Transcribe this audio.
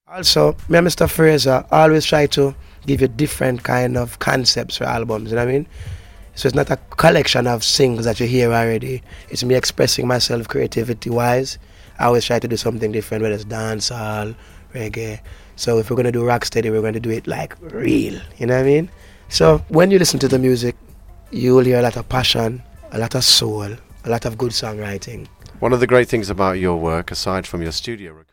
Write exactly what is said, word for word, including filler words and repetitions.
Also, me and Mister Fraser always try to give you different kind of concepts for albums, you know what I mean? So it's not a collection of singles that you hear already. It's me expressing myself creativity-wise. I always try to do something different, whether it's dancehall, reggae. So if we're going to do Rocksteady, we're going to do it like real, you know what I mean? So when you listen to the music, you will hear a lot of passion, a lot of soul, a lot of good songwriting. One of the great things about your work, aside from your studio